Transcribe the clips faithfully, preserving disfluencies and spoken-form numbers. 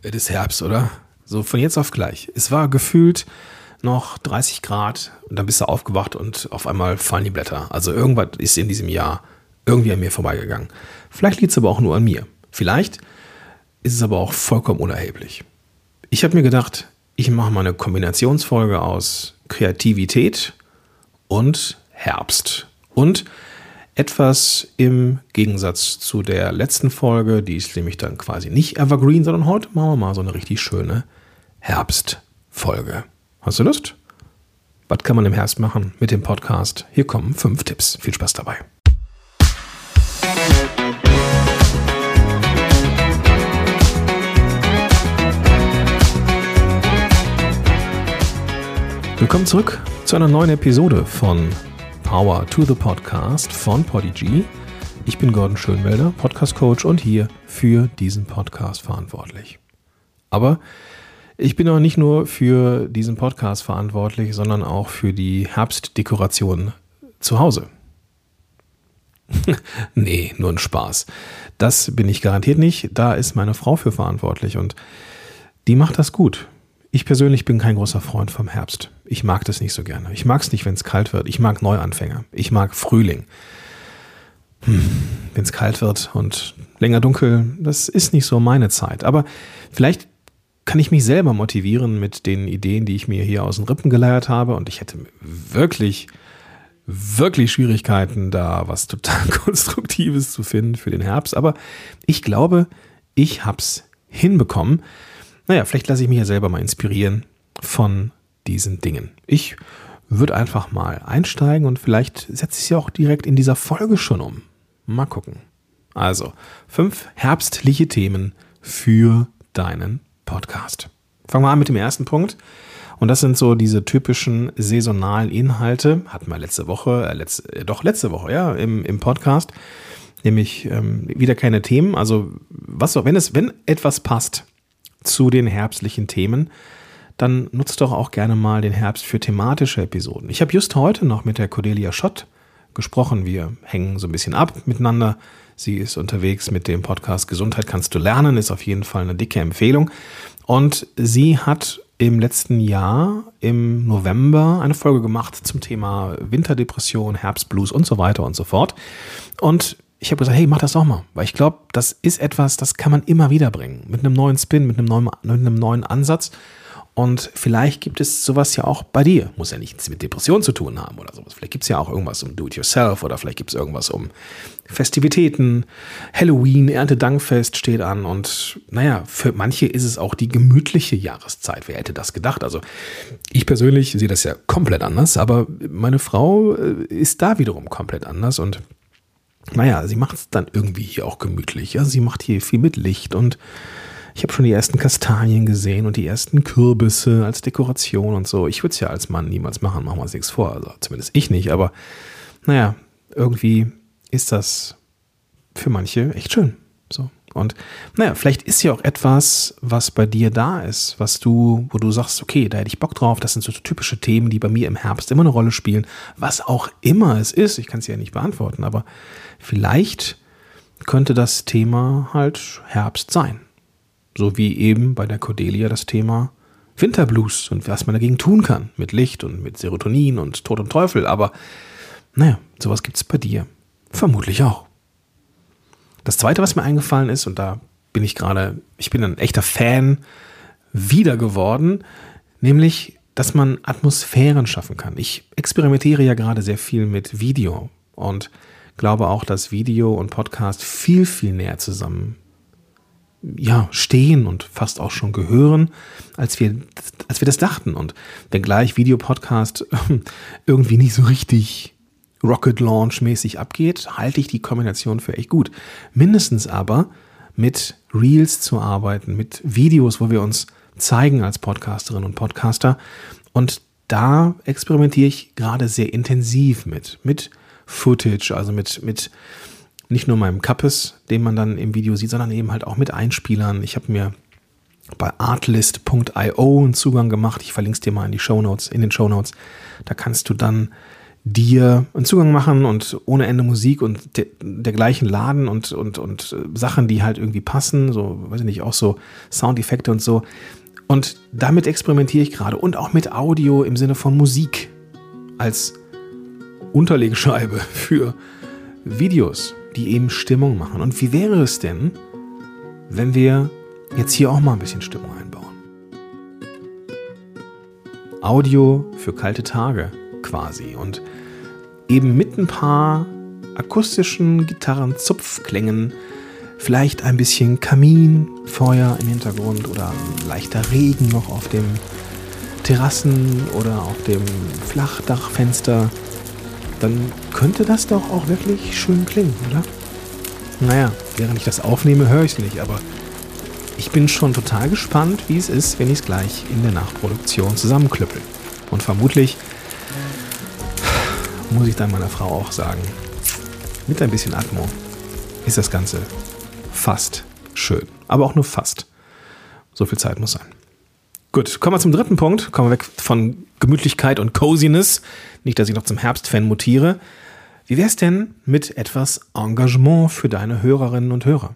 es ist Herbst, oder? So von jetzt auf gleich. Es war gefühlt noch dreißig Grad und dann bist du aufgewacht und auf einmal fallen die Blätter. Also irgendwas ist in diesem Jahr irgendwie an mir vorbeigegangen. Vielleicht liegt es aber auch nur an mir. Vielleicht ist es aber auch vollkommen unerheblich. Ich habe mir gedacht, ich mache mal eine Kombinationsfolge aus Kreativität und Herbst. Und etwas im Gegensatz zu der letzten Folge, die ist nämlich dann quasi nicht Evergreen, sondern heute machen wir mal so eine richtig schöne Herbstfolge. Hast du Lust? Was kann man im Herbst machen mit dem Podcast? Hier kommen fünf Tipps. Viel Spaß dabei. Willkommen zurück zu einer neuen Episode von Power to the Podcast von Podigy. Ich bin Gordon Schönwelder, Podcast-Coach und hier für diesen Podcast verantwortlich. Aber ich bin auch nicht nur für diesen Podcast verantwortlich, sondern auch für die Herbstdekoration zu Hause. Nee, nur ein Spaß. Das bin ich garantiert nicht. Da ist meine Frau für verantwortlich und die macht das gut. Ich persönlich bin kein großer Freund vom Herbst. Ich mag das nicht so gerne. Ich mag es nicht, wenn es kalt wird. Ich mag Neuanfänger. Ich mag Frühling. Hm, wenn es kalt wird und länger dunkel, das ist nicht so meine Zeit. Aber vielleicht kann ich mich selber motivieren mit den Ideen, die ich mir hier aus den Rippen geleiert habe. Und ich hätte wirklich, wirklich Schwierigkeiten, da was total Konstruktives zu finden für den Herbst. Aber ich glaube, ich hab's hinbekommen. Naja, vielleicht lasse ich mich ja selber mal inspirieren von diesen Dingen. Ich würde einfach mal einsteigen und vielleicht setze ich es ja auch direkt in dieser Folge schon um. Mal gucken. Also, fünf herbstliche Themen für deinen Podcast. Fangen wir an mit dem ersten Punkt. Und das sind so diese typischen saisonalen Inhalte. Hatten wir letzte Woche, äh, letzte, äh, doch letzte Woche, ja, im, im Podcast. Nämlich ähm, wieder keine Themen. Also, was wenn es, wenn etwas passt zu den herbstlichen Themen, dann nutzt doch auch gerne mal den Herbst für thematische Episoden. Ich habe just heute noch mit der Cordelia Schott gesprochen. Wir hängen so ein bisschen ab miteinander. Sie ist unterwegs mit dem Podcast Gesundheit kannst du lernen, ist auf jeden Fall eine dicke Empfehlung. Und sie hat im letzten Jahr, im November, eine Folge gemacht zum Thema Winterdepression, Herbstblues und so weiter und so fort. Und ich habe gesagt, hey, mach das doch mal, weil ich glaube, das ist etwas, das kann man immer wieder bringen, mit einem neuen Spin, mit einem neuen, mit einem neuen Ansatz. Und vielleicht gibt es sowas ja auch bei dir. Muss ja nichts mit Depression zu tun haben oder sowas. Vielleicht gibt es ja auch irgendwas um Do-it-yourself oder vielleicht gibt es irgendwas um Festivitäten. Halloween, Erntedankfest steht an und naja, für manche ist es auch die gemütliche Jahreszeit. Wer hätte das gedacht? Also ich persönlich sehe das ja komplett anders, aber meine Frau ist da wiederum komplett anders und naja, sie macht es dann irgendwie hier auch gemütlich. Ja? Sie macht hier viel mit Licht und ich habe schon die ersten Kastanien gesehen und die ersten Kürbisse als Dekoration und so. Ich würde es ja als Mann niemals machen, machen wir uns nichts vor. Also zumindest ich nicht, aber naja, irgendwie ist das für manche echt schön. So. Und naja, vielleicht ist ja auch etwas, was bei dir da ist, was du, wo du sagst, okay, da hätte ich Bock drauf, das sind so typische Themen, die bei mir im Herbst immer eine Rolle spielen, was auch immer es ist, ich kann es ja nicht beantworten, aber vielleicht könnte das Thema halt Herbst sein. So wie eben bei der Cordelia das Thema Winterblues und was man dagegen tun kann, mit Licht und mit Serotonin und Tod und Teufel, aber naja, sowas gibt es bei dir vermutlich auch. Das Zweite, was mir eingefallen ist, und da bin ich gerade, ich bin ein echter Fan wieder geworden, nämlich, dass man Atmosphären schaffen kann. Ich experimentiere ja gerade sehr viel mit Video und glaube auch, dass Video und Podcast viel, viel näher zusammen ja, stehen und fast auch schon gehören, als wir, als wir das dachten. Und wenngleich Videopodcast irgendwie nicht so richtig Rocket Launch mäßig abgeht, halte ich die Kombination für echt gut. Mindestens aber mit Reels zu arbeiten, mit Videos, wo wir uns zeigen als Podcasterinnen und Podcaster. Und da experimentiere ich gerade sehr intensiv mit, mit Footage, also mit, mit nicht nur meinem Kappes, den man dann im Video sieht, sondern eben halt auch mit Einspielern. Ich habe mir bei artlist punkt io einen Zugang gemacht. Ich verlinke es dir mal in die Shownotes, in den Shownotes. Da kannst du dann dir einen Zugang machen und ohne Ende Musik und de- dergleichen laden und, und, und Sachen, die halt irgendwie passen, so, weiß ich nicht, auch so Soundeffekte und so. Und damit experimentiere ich gerade und auch mit Audio im Sinne von Musik als Unterlegscheibe für Videos, die eben Stimmung machen. Und wie wäre es denn, wenn wir jetzt hier auch mal ein bisschen Stimmung einbauen? Audio für kalte Tage quasi und eben mit ein paar akustischen Gitarrenzupfklängen, vielleicht ein bisschen Kaminfeuer im Hintergrund oder ein leichter Regen noch auf dem Terrassen oder auf dem Flachdachfenster, dann könnte das doch auch wirklich schön klingen, oder? Naja, während ich das aufnehme, höre ich es nicht, aber ich bin schon total gespannt, wie es ist, wenn ich es gleich in der Nachproduktion zusammenklüppel. Und vermutlich muss ich dann meiner Frau auch sagen, mit ein bisschen Atmo ist das Ganze fast schön. Aber auch nur fast. So viel Zeit muss sein. Gut, kommen wir zum dritten Punkt. Kommen wir weg von Gemütlichkeit und Coziness. Nicht, dass ich noch zum Herbstfan mutiere. Wie wäre es denn mit etwas Engagement für deine Hörerinnen und Hörer?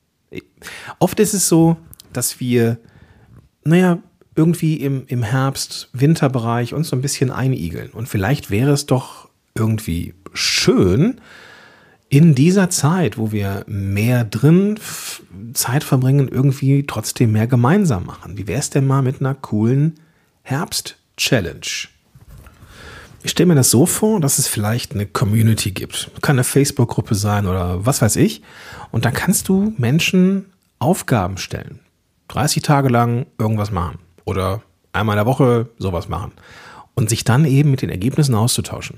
Oft ist es so, dass wir, naja, irgendwie im, im Herbst, Winterbereich uns so ein bisschen einigeln. Und vielleicht wäre es doch irgendwie schön, in dieser Zeit, wo wir mehr drin f- Zeit verbringen, irgendwie trotzdem mehr gemeinsam machen. Wie wäre es denn mal mit einer coolen Herbst-Challenge? Ich stelle mir das so vor, dass es vielleicht eine Community gibt. Kann eine Facebook-Gruppe sein oder was weiß ich. Und dann kannst du Menschen Aufgaben stellen. dreißig Tage lang irgendwas machen. Oder einmal in der Woche sowas machen. Und sich dann eben mit den Ergebnissen auszutauschen.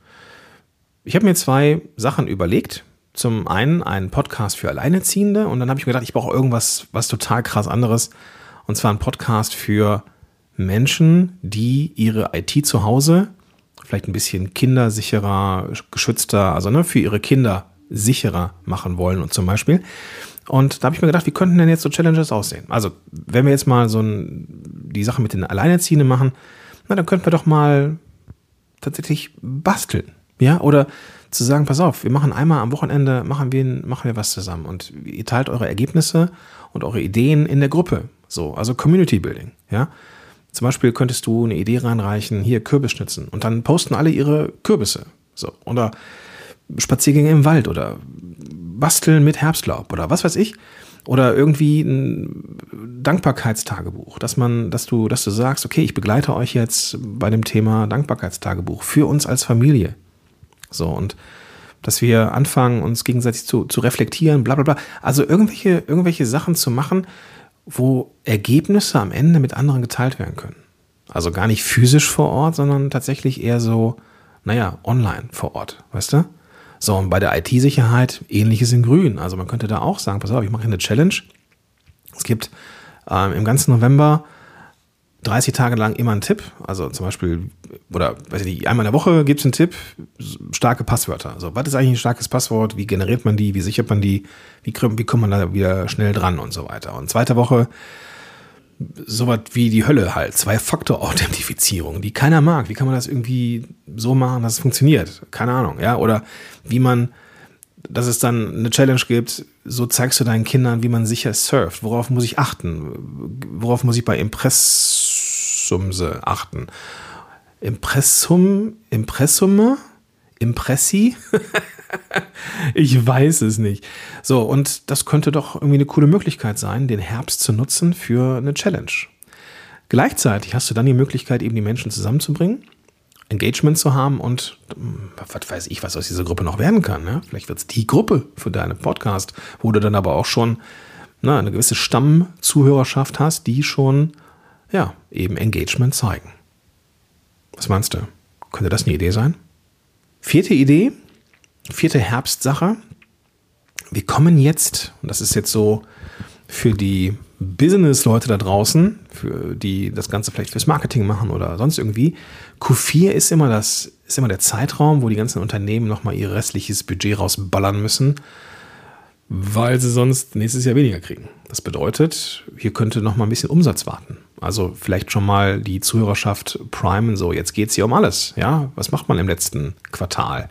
Ich habe mir zwei Sachen überlegt. Zum einen einen Podcast für Alleinerziehende und dann habe ich mir gedacht, ich brauche irgendwas, was total krass anderes. Und zwar einen Podcast für Menschen, die ihre I T zu Hause vielleicht ein bisschen kindersicherer, geschützter, also ne, für ihre Kinder sicherer machen wollen und zum Beispiel. Und da habe ich mir gedacht, wie könnten denn jetzt so Challenges aussehen? Also wenn wir jetzt mal so ein, die Sache mit den Alleinerziehenden machen, na, dann könnten wir doch mal tatsächlich basteln. Ja, oder zu sagen, pass auf, wir machen einmal am Wochenende, machen wir, machen wir was zusammen und ihr teilt eure Ergebnisse und eure Ideen in der Gruppe. So, also Community Building, ja. Zum Beispiel könntest du eine Idee reinreichen, hier Kürbisschnitzen und dann posten alle ihre Kürbisse. So, oder Spaziergänge im Wald oder basteln mit Herbstlaub oder was weiß ich. Oder irgendwie ein Dankbarkeitstagebuch, dass man, dass du, dass du sagst, okay, ich begleite euch jetzt bei dem Thema Dankbarkeitstagebuch für uns als Familie. So, und dass wir anfangen, uns gegenseitig zu, zu reflektieren, bla bla bla. Also irgendwelche, irgendwelche Sachen zu machen, wo Ergebnisse am Ende mit anderen geteilt werden können. Also gar nicht physisch vor Ort, sondern tatsächlich eher so, naja, online vor Ort, weißt du? So, und bei der I T-Sicherheit ähnliches in grün. Also man könnte da auch sagen, pass auf, ich mache eine Challenge. Es gibt ähm, im ganzen November dreißig Tage lang immer einen Tipp, also zum Beispiel, oder weiß ich nicht, einmal in der Woche gibt es einen Tipp, starke Passwörter. Also was ist eigentlich ein starkes Passwort, wie generiert man die, wie sichert man die, wie, wie kommt man da wieder schnell dran und so weiter. Und zweite Woche sowas wie die Hölle halt, Zwei-Faktor-Authentifizierung, die keiner mag. Wie kann man das irgendwie so machen, dass es funktioniert? Keine Ahnung, ja, oder wie man, dass es dann eine Challenge gibt, so zeigst du deinen Kindern, wie man sicher surft. Worauf muss ich achten? Worauf muss ich bei Impressumse achten? Impressum, Impressumme? Impressi? Ich weiß es nicht. So, und das könnte doch irgendwie eine coole Möglichkeit sein, den Herbst zu nutzen für eine Challenge. Gleichzeitig hast du dann die Möglichkeit, eben die Menschen zusammenzubringen, Engagement zu haben und was weiß ich, was aus dieser Gruppe noch werden kann. Ne? Vielleicht wird es die Gruppe für deinen Podcast, wo du dann aber auch schon na, eine gewisse Stammzuhörerschaft hast, die schon ja, eben Engagement zeigen. Was meinst du? Könnte das eine Idee sein? Vierte Idee, vierte Herbstsache. Wir kommen jetzt, und das ist jetzt so für die Business-Leute da draußen, für die das Ganze vielleicht fürs Marketing machen oder sonst irgendwie. Q vier ist immer das, ist immer der Zeitraum, wo die ganzen Unternehmen nochmal ihr restliches Budget rausballern müssen, weil sie sonst nächstes Jahr weniger kriegen. Das bedeutet, hier könnte nochmal ein bisschen Umsatz warten. Also vielleicht schon mal die Zuhörerschaft primen, so jetzt geht es hier um alles. Ja, was macht man im letzten Quartal?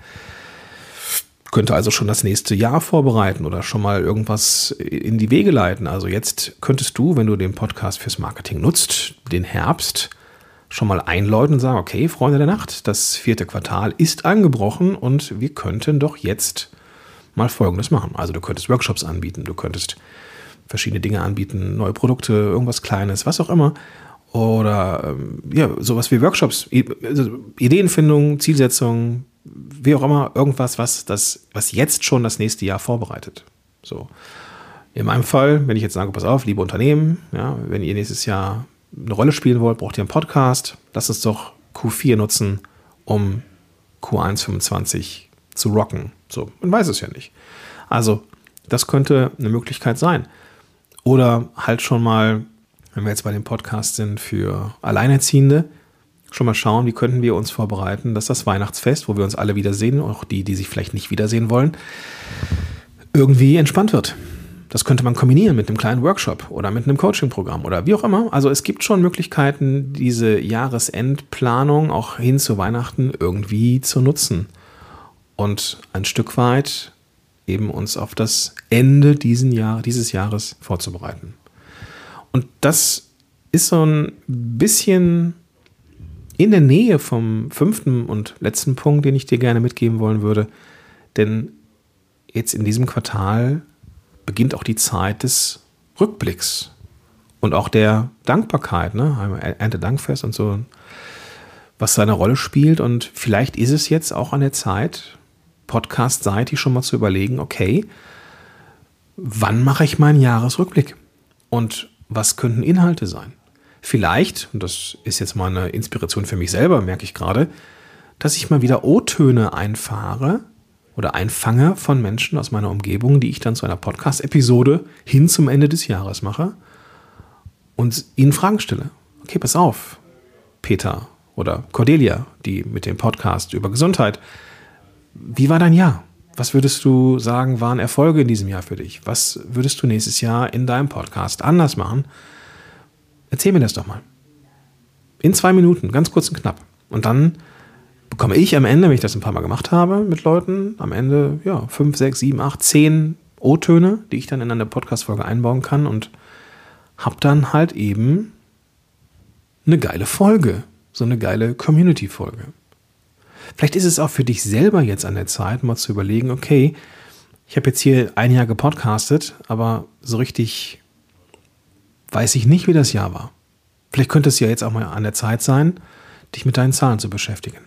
Könnte also schon das nächste Jahr vorbereiten oder schon mal irgendwas in die Wege leiten. Also jetzt könntest du, wenn du den Podcast fürs Marketing nutzt, den Herbst schon mal einläuten und sagen, okay, Freunde der Nacht, das vierte Quartal ist angebrochen und wir könnten doch jetzt mal Folgendes machen. Also du könntest Workshops anbieten, du könntest verschiedene Dinge anbieten, neue Produkte, irgendwas Kleines, was auch immer. Oder ja, sowas wie Workshops, Ideenfindung, Zielsetzung, wie auch immer, irgendwas, was, das, was jetzt schon das nächste Jahr vorbereitet. So. In meinem Fall, wenn ich jetzt sage, pass auf, liebe Unternehmen, ja, wenn ihr nächstes Jahr eine Rolle spielen wollt, braucht ihr einen Podcast. Lasst uns doch Q vier nutzen, um Q eins fünfundzwanzig zu rocken. So, man weiß es ja nicht. Also, das könnte eine Möglichkeit sein. Oder halt schon mal, wenn wir jetzt bei dem Podcast sind, für Alleinerziehende, schon mal schauen, wie könnten wir uns vorbereiten, dass das Weihnachtsfest, wo wir uns alle wiedersehen, auch die, die sich vielleicht nicht wiedersehen wollen, irgendwie entspannt wird. Das könnte man kombinieren mit einem kleinen Workshop oder mit einem Coaching-Programm oder wie auch immer. Also es gibt schon Möglichkeiten, diese Jahresendplanung auch hin zu Weihnachten irgendwie zu nutzen und ein Stück weit eben uns auf das Ende diesen Jahr, dieses Jahres vorzubereiten. Und das ist so ein bisschen in der Nähe vom fünften und letzten Punkt, den ich dir gerne mitgeben wollen würde. Denn jetzt in diesem Quartal beginnt auch die Zeit des Rückblicks und auch der Dankbarkeit, ne? Erntedankfest und so, was seine Rolle spielt. Und vielleicht ist es jetzt auch an der Zeit, podcastseitig schon mal zu überlegen, okay, wann mache ich meinen Jahresrückblick? Und was könnten Inhalte sein? Vielleicht, und das ist jetzt mal eine Inspiration für mich selber, merke ich gerade, dass ich mal wieder O-Töne einfahre oder einfange von Menschen aus meiner Umgebung, die ich dann zu einer Podcast-Episode hin zum Ende des Jahres mache und ihnen Fragen stelle. Okay, pass auf, Peter oder Cordelia, die mit dem Podcast über Gesundheit. Wie war dein Jahr? Was würdest du sagen, waren Erfolge in diesem Jahr für dich? Was würdest du nächstes Jahr in deinem Podcast anders machen? Erzähl mir das doch mal. In zwei Minuten, ganz kurz und knapp. Und dann bekomme ich am Ende, wenn ich das ein paar Mal gemacht habe mit Leuten, am Ende ja fünf, sechs, sieben, acht, zehn O-Töne, die ich dann in eine Podcast-Folge einbauen kann und habe dann halt eben eine geile Folge, so eine geile Community-Folge. Vielleicht ist es auch für dich selber jetzt an der Zeit, mal zu überlegen, okay, ich habe jetzt hier ein Jahr gepodcastet, aber so richtig weiß ich nicht, wie das Jahr war. Vielleicht könnte es ja jetzt auch mal an der Zeit sein, dich mit deinen Zahlen zu beschäftigen.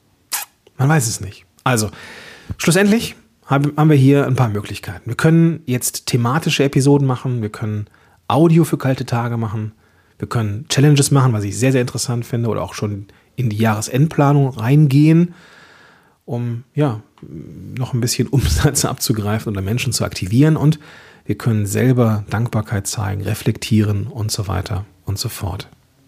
Man weiß es nicht. Also, schlussendlich haben wir hier ein paar Möglichkeiten. Wir können jetzt thematische Episoden machen, wir können Audio für kalte Tage machen, wir können Challenges machen, was ich sehr, sehr interessant finde, oder auch schon in die Jahresendplanung reingehen, um ja noch ein bisschen Umsatz abzugreifen oder Menschen zu aktivieren, und wir können selber Dankbarkeit zeigen, reflektieren und so weiter und so fort.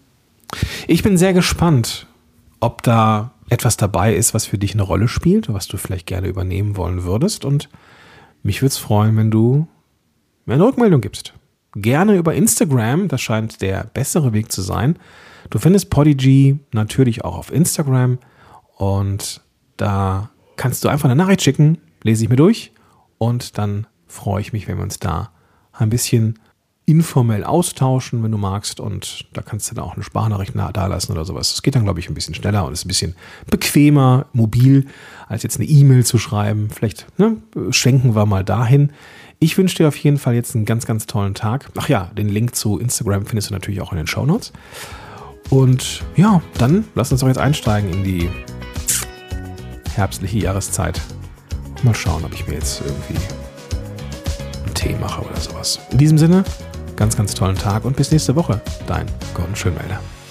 Ich bin sehr gespannt, ob da etwas dabei ist, was für dich eine Rolle spielt, was du vielleicht gerne übernehmen wollen würdest, und mich würde es freuen, wenn du mir eine Rückmeldung gibst. Gerne über Instagram, das scheint der bessere Weg zu sein. Du findest Podigy natürlich auch auf Instagram, und da kannst du einfach eine Nachricht schicken, lese ich mir durch, und dann freue ich mich, wenn wir uns da ein bisschen informell austauschen, wenn du magst, und da kannst du dann auch eine Sprachnachricht dalassen oder sowas. Das geht dann, glaube ich, ein bisschen schneller und ist ein bisschen bequemer, mobil, als jetzt eine E-Mail zu schreiben. Vielleicht ne, schwenken wir mal dahin. Ich wünsche dir auf jeden Fall jetzt einen ganz, ganz tollen Tag. Ach ja, den Link zu Instagram findest du natürlich auch in den Shownotes. Und ja, dann lass uns doch jetzt einsteigen in die herbstliche Jahreszeit. Mal schauen, ob ich mir jetzt irgendwie einen Tee mache oder sowas. In diesem Sinne, ganz, ganz tollen Tag und bis nächste Woche. Dein Gordon Schönwälder.